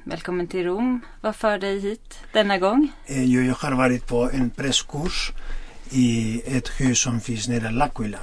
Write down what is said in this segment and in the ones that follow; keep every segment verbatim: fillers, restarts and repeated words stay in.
Välkommen till Rom. Vad för dig hit denna gång? Jag, jag har varit på en presskurs i ett hus som finns nära L'Aquila.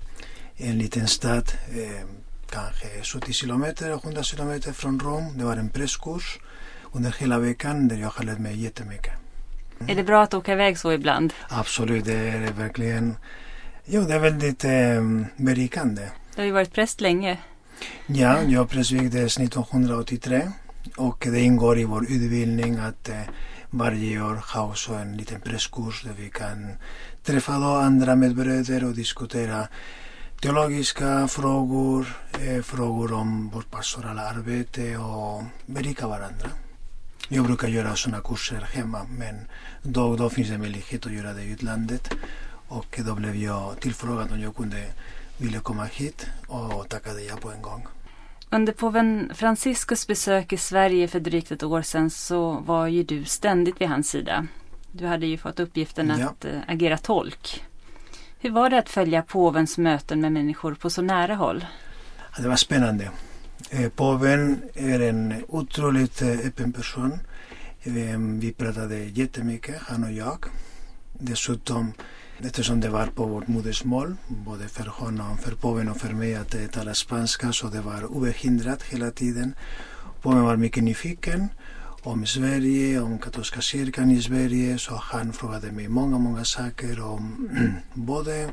En liten stad, eh, kanske sjuttio kilometer och hundra kilometer från Rom. Det var en presskurs under hela veckan där jag har lärt mig jättemycket. Mm. Är det bra att åka iväg så ibland? Absolut, det är verkligen... Jo, det är väldigt eh, berikande. Du har ju varit präst länge. Ja, jag prästvigdes nittonhundraåttiotre och det ingår i vår utbildning att eh, varje år ha också en liten presskurs där vi kan träffa då andra medbröder och diskutera teologiska frågor, eh, frågor om vårt pastorala arbete och berika varandra. Jag brukar göra sådana kurser hemma, men då, då finns det möjlighet att göra det i utlandet. Och då blev jag tillfrågad om jag kunde ville komma hit och tackade jag på en gång. Under påven Franciscus besök i Sverige för drygt ett år sedan så var ju du ständigt vid hans sida. Du hade ju fått uppgiften att ja. agera tolk. Hur var det att följa påvens möten med människor på så nära håll? Ja, det var spännande. Eh, påven är en otroligt eh, öppen person. Eh, vi pratade jättemycket, han och jag. Dessutom, eftersom det var på vårt modersmål, både för honom, för påven och för mig att eh, tala spanska, så det var obehindrat hela tiden. Påven var mycket nyfiken om Sverige, om katolska kyrkan i Sverige, så han frågade mig många, många saker om både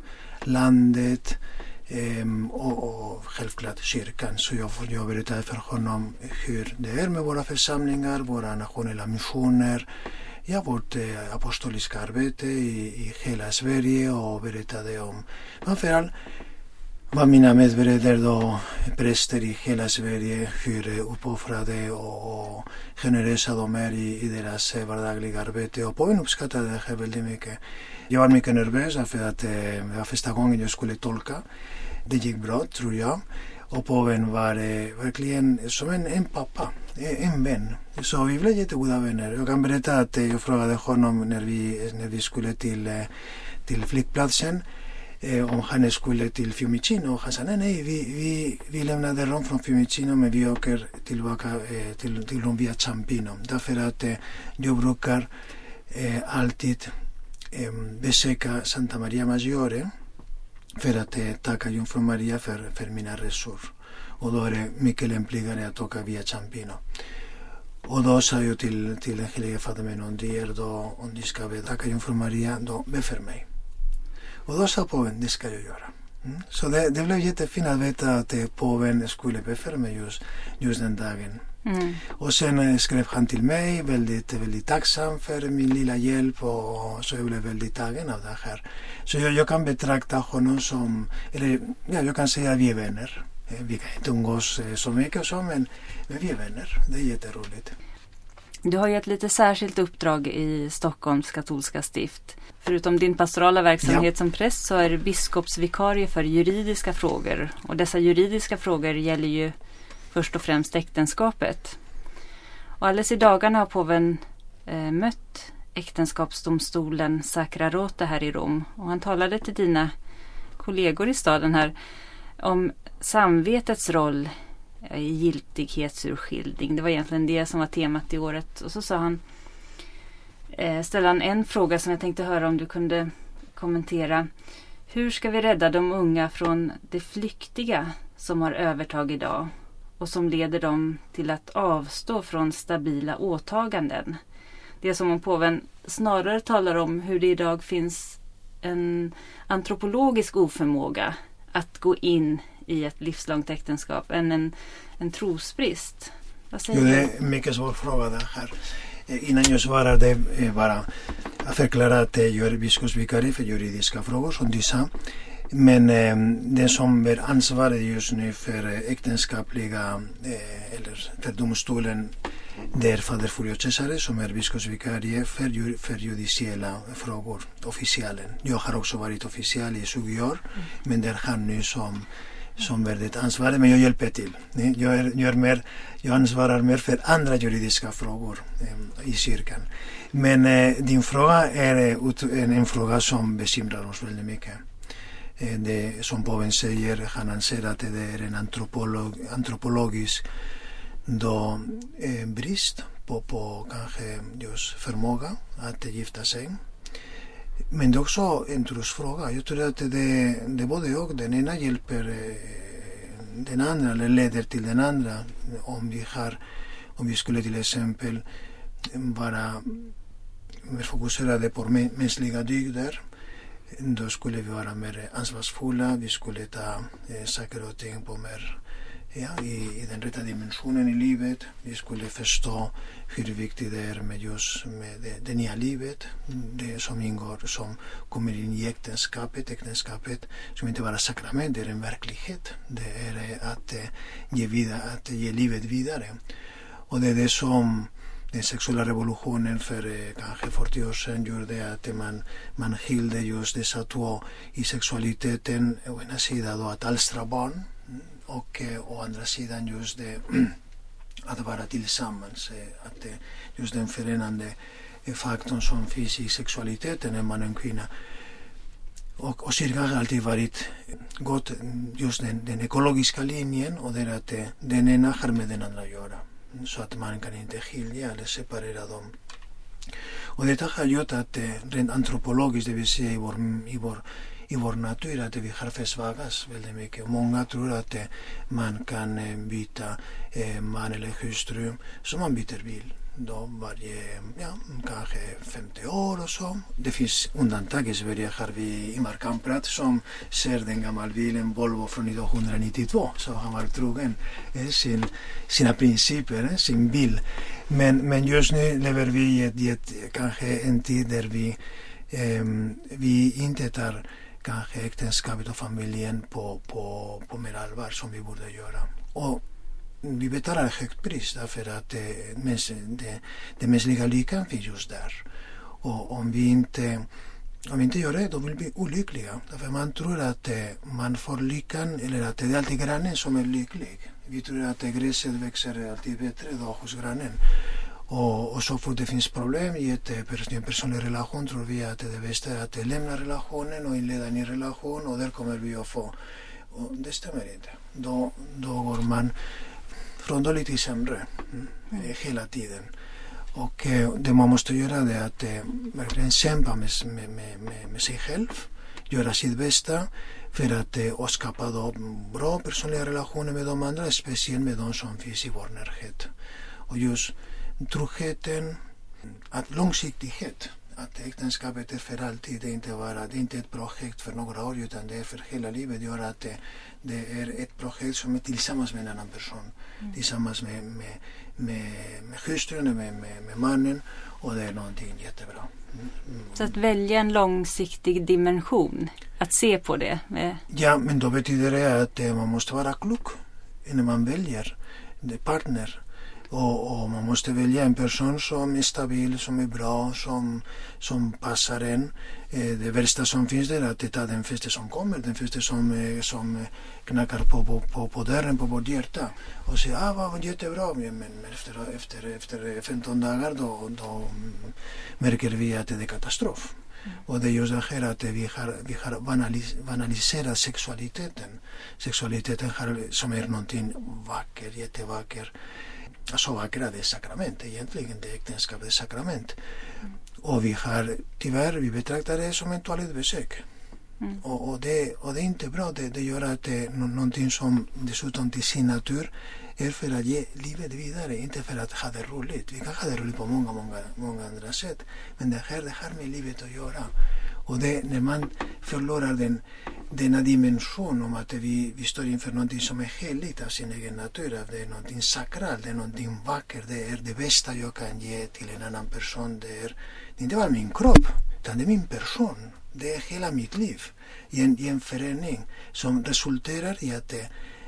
landet eh, och, och självklart kyrkan. Så jag, jag berättade för honom hur det är med våra församlingar, våra nationella missioner, ja, vårt eh, apostoliska arbete i, i hela Sverige, och berättade om framförallt vad mina medbröder då, präster i hela Sverige, hur uppoffrade och, och generösa de är i, i deras vardagliga arbete. Och påven uppskattade det här väldigt mycket. Jag var mycket nervös för att eh, det var första gången jag skulle tolka. Det gick bra, tror jag. Och påven var eh, verkligen som en, en pappa, en vän. Så vi blev jättegoda vänner. Jag kan berätta att eh, jag frågade honom när vi, när vi skulle till, eh, till flygplatsen eh, om han skulle till Fiumicino. Och han sa nej, nej, vi, vi, vi lämnade Rom från Fiumicino, men vi åker tillbaka eh, till, till Rom via Ciampino. Därför att eh, jag brukar eh, alltid eh, besöka Santa Maria Maggiore för att eh, tacka Jungfru Maria för, för mina resor. Och då är det mycket lämpligare att åka via Ciampino. Och då sa jag till, till den helige Fader, om det är då, om de ska tacka Jungfru Maria, då be för mig. Och då sa påven, det ska jag göra. Mm. Så det, det blev jättefint att veta att eh, påven skulle be för mig just, just den dagen. Mm. Och sen eh, skrev han till mig, väldigt, väldigt tacksam för min lilla hjälp, och så jag blev väldigt tagen av det här. Så jag, jag kan betrakta honom som, eller ja, jag kan säga att vi är vänner. Eh, vi kan inte umgås eh, så mycket så, men, men vi är vänner. Det är jätteroligt. Du har ju ett lite särskilt uppdrag i Stockholms katolska stift. Förutom din pastorala verksamhet ja. som präst så är du biskopsvikarie för juridiska frågor. Och dessa juridiska frågor gäller ju först och främst äktenskapet. Och alldeles i dagarna har påven eh, mött äktenskapsdomstolen Sacra Rota här i Rom. Och han talade till dina kollegor i staden här om samvetets roll i giltighetsurskiljning. Det var egentligen det som var temat i året. Och så sa han, eh, ställde han en fråga som jag tänkte höra om du kunde kommentera. Hur ska vi rädda de unga från det flyktiga som har övertag idag och som leder dem till att avstå från stabila åtaganden? Det är som om påven snarare talar om hur det idag finns en antropologisk oförmåga att gå in i ett livslångt äktenskap än en, en trosbrist. Vad säger jo, det du? är en mycket svår fråga det här. Innan jag svarar det bara att förklara att jag är biskopsvikarie för juridiska frågor som du sa. Men eh, det som är ansvarig just nu för äktenskapliga eh, eller för domstolen, det är fader Fulvio Cesare som är biskopsvikarie för, ju, för judiciella frågor, officialen. Jag har också varit official i tjugo år, mm. men det är han nu som som väldigt ansvarig, men jag hjälper till. Jag, är, jag, är mer, jag ansvarar mer för andra juridiska frågor eh, i kyrkan. Men eh, din fråga är en, en fråga som bekymrar oss väldigt mycket. Eh, det, som påven säger, han anser att det är en antropolog, antropologisk då eh, brist på, på kanske just förmåga att gifta sig. Men det är också en trosfråga. Jag tror att det, det både och, den ena hjälper eh, den andra eller leder till den andra. Om vi, har, om vi skulle till exempel vara mer fokuserade på mänskliga dygder, då skulle vi vara mer ansvarsfulla, vi skulle ta eh, saker och ting på mer, ja, i, i den rätta dimensionen i livet. Vi skulle förstå hur viktigt det är med just med det, det nya livet, det som ingår, som kommer in i äktenskapet, äktenskapet som inte bara sakrament, det är en verklighet. Det är att eh, ge, vidare, att ge livet vidare. Och det är det som den sexuella revolutionen för eh, kanske fyrtio år sedan gjorde, att man, man skilde just dessa två i sexualiteten. Å ena sidan då att alstra barn och eh, å andra sidan just det att vara tillsammans. Eh, att eh, just den förenande eh, faktorn som finns i sexualiteten är man en kvinna. Och, och cirka har alltid varit gått just den, den ekologiska linjen, och det är att eh, den ena har med den andra att göra. Så att man kan inte skilja eller separera dem. Och detta har gjort att eh, rent antropologiskt, det vill säga i vår, i vår, i vår natur, att vi har försvagats väldigt mycket. Många tror att eh, man kan eh, byta eh, man eller hustru som man byter bil. Då varje, ja, kanske femtio år och så. Det finns undantag. I Sverige har vi Imar Kamprad som ser den gamla bilen Volvo från nittonhundranittiotvå. Så han var trogen eh, sin, sina principer, eh, sin bil. Men, men just nu lever vi i ett, i ett, kanske en tid där vi, eh, vi inte tar kanske äktenskapet och familjen på, på, på mer allvar som vi borde göra. Och vi betalar ett högt pris därför att det, det, det mänskliga lyckan finns just där. Och om vi inte, om vi inte gör det, då blir vi olyckliga. Därför man tror att man får lyckan, eller att det är alltid grannen som är lycklig. Vi tror att gräset växer alltid bättre då hos grannen. Och, och så fort det finns problem i ett, en personlig relation tror vi att det bästa är att lämna relationen och inleda en ny relation, och där kommer vi att få. Och det stämmer inte. Då, då går man från dåligt till sämre mm, mm. hela tiden. Och eh, det man måste göra är att eh, verkligen kämpa med, med, med, med sig själv, göra sitt bästa för att eh, och skapa då bra personliga relationer med de andra, speciellt med de som finns i vår närhet. Och just tryggheten, att långsiktighet, att äktenskapet är för alltid, det är inte bara, det är inte ett projekt för några år utan det är för hela livet, gör att det, det är ett projekt som är tillsammans med en annan person, mm. tillsammans med, med, med, med hustrun och med, med, med mannen, och det är någonting jättebra. Mm. Mm. Så att välja en långsiktig dimension, att se på det. Med... Ja, men då betyder det att eh, man måste vara klok när man väljer en partner. Och, och man måste välja en person som är stabil, som är bra, som, som passar en. Eh, det värsta som finns är att det är den första som kommer, den första som, eh, som knackar på, på, på, på dörren på vårt hjärta. Och säger, ah, vad var jättebra, men, men efter, efter, efter femton dagar då, då märker vi att det är katastrof. Mm. Och det är just det här att vi har, vi har banalis, banaliserat sexualiteten. Sexualiteten har, som är någonting vacker, jättevacker. Alltså vackra, det är sakrament egentligen, det är äktenskap, det är sakrament. Mm. Och vi har, tyvärr, vi betraktar det som en toalettbesök. Mm. Och, och, det, och det är inte bra, det, det gör att det är någonting som dessutom till sin natur är för att ge livet vidare, inte för att ha det roligt. Vi kan ha det roligt på många, många, många andra sätt, men det här, det har med livet att göra. Och det, när man förlorar den, denna dimension om att vi, vi står inför någonting som är heligt av sin egen natur, att det är någonting sakralt, det är någonting vackert, det är det bästa jag kan ge till en annan person, det är, det är inte bara min kropp, utan det är min person, det är hela mitt liv i en, i en förening som resulterar i att det,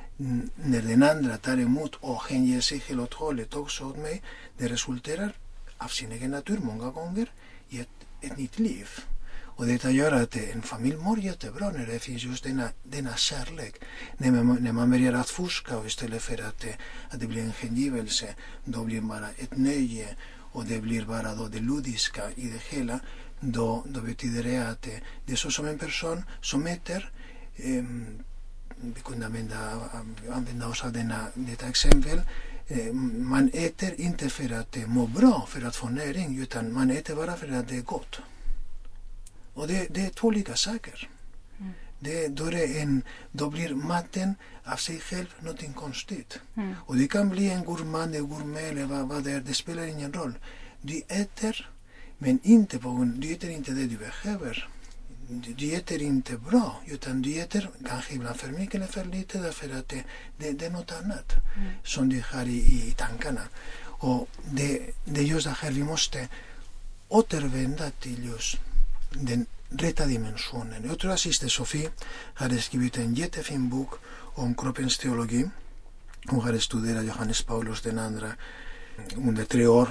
när den andra tar emot och hänger sig helt och hållet också åt mig, det resulterar av sin egen natur många gånger i ett, ett nytt liv. Och detta gör att en familj mår jättebra när det finns just denna, denna kärlek. När man, när man börjar att forska och istället för att, att det blir en hängivelse, då blir det bara ett nöje och det blir bara då det ludiska i det hela, då, då betyder det att det, det är så som en person som mäter. Eh, vi kunde använda, använda oss av denna, detta exempel. eh, man äter inte för att det mår bra, för att få näring, utan man äter bara för att det är gott. Och det, det är två olika saker. Mm. Det, då, är det en, då blir maten av sig själv något konstigt. Mm. Och det kan bli en gourmand, en gourmet eller vad, vad det är, det spelar ingen roll. Du äter, men inte på, du äter inte det du behöver. Du, du äter inte bra, utan du äter kanske ibland för mycket eller för lite, därför att det, det, det är något annat mm. som du har i, i tankarna. Och det, det är just det här, vi måste återvända till just den rätta dimensionen. Jag tror att syster Sofie hade skrivit en jättefin bok om kroppens teologi. Hon hade studerat Johannes Paulus den andra under tre år.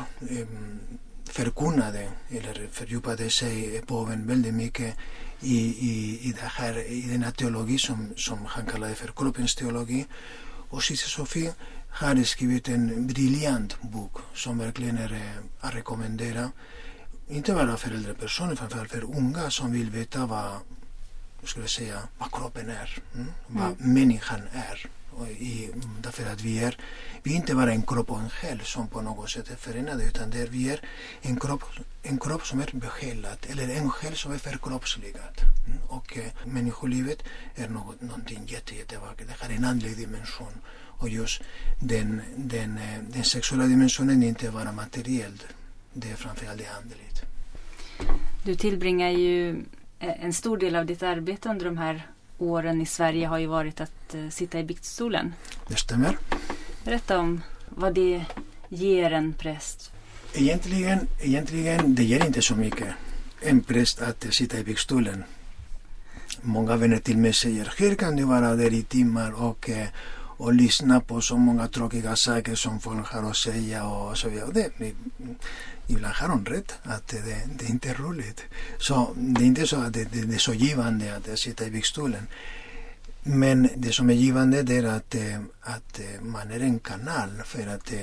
Förkunnade eller fördjupade sig påven väldigt mycket i, i, i, det här, i den här teologi som, som han kallade för kroppens teologi. Och syster Sofie hade skrivit en briljant bok som verkligen är att rekommendera. Inte bara för äldre personer, framförallt för unga som vill veta vad, skulle jag säga, vad kroppen är, mm? vad mm. människan är. Och i, därför att vi är, vi är inte bara en kropp och en själ som på något sätt är förenade, utan där vi är en kropp, en kropp som är besjälad, eller en själ som är förkroppsligad. Mm? Och eh, människolivet är något, någonting jätte, jättevackert. Det har en andlig dimension. Och just den, den, den sexuella dimensionen är inte bara materiell. Det är framförallt det andligt. Du tillbringar ju en stor del av ditt arbete under de här åren i Sverige har ju varit att uh, sitta i biktstolen. Det stämmer. Berätta om vad det ger en präst. Egentligen, egentligen det ger inte så mycket en präst att sitta i biktstolen. Många vänner till mig säger, hur kan du vara där i timmar och och lyssna på så många tråkiga saker som folk har att säga och så vidare. Och det, ibland har de rätt att det, det inte är roligt. Så det är inte så att det, det, det är så givande att sitta i biktstolen. Men det som är givande det är att, att man är en kanal för att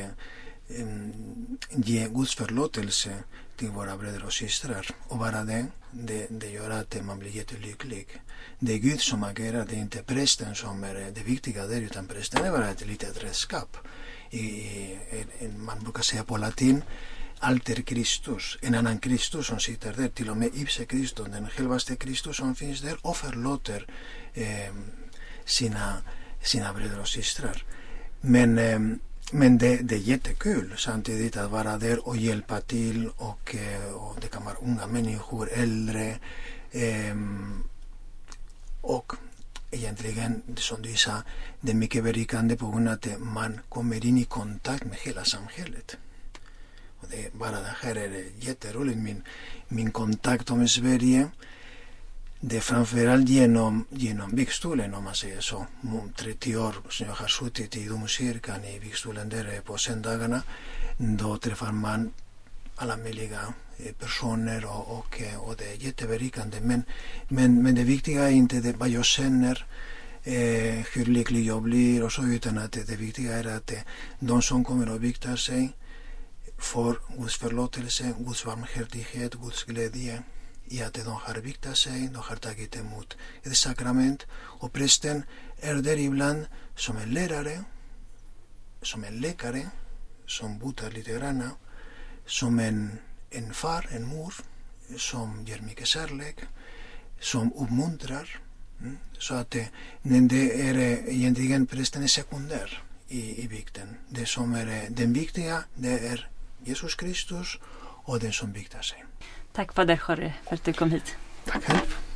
ge Guds förlåtelse till våra bröder och systrar. Och bara det, det, det gör att man blir jättelycklig. Det är Gud som agerar, det är inte prästen som är det viktiga där, utan prästen är bara ett litet redskap. I, i, man brukar säga på latin, alter Kristus, en annan Kristus som sitter där, till och med ipse Kristus, den självaste Kristus som finns där och förlåter eh, sina, sina bröder och systrar. Men, eh, men det, det är jättekul samtidigt att vara där och hjälpa till, och, och det kan vara unga människor, äldre, eh, och egentligen, som du sa, det är mycket berikande på grund av att man kommer in i kontakt med hela samhället. Och det är bara det här är jätteroligt. Min, min kontakt med Sverige, det är framförallt genom, genom biktstolen, om man säger så. trettio år som jag har suttit i domkyrkan i biktstolen där på söndagarna, då träffar man alla möjliga personer och, och, och det är jätteberikande. Men, men, men det viktiga är inte det, vad jag känner, eh, hur lycklig jag blir och så, utan att det, det viktiga är att eh, de som kommer och biktar sig får Guds förlåtelse, Guds varmhärtighet, Guds glädje i att de har biktat sig, de har tagit emot ett sakrament, och prästen är där ibland som en lärare, som en läkare, som botar lite grann, som en en far, en mor som ger mycket kärlek, som uppmuntrar. Mm. Så att det, det är egentligen prästen är sekundär i, i bikten. Det som är den viktiga, det är Jesus Kristus och den som biktar sig. Tack Fader Jorge för att du kom hit. Tack själv.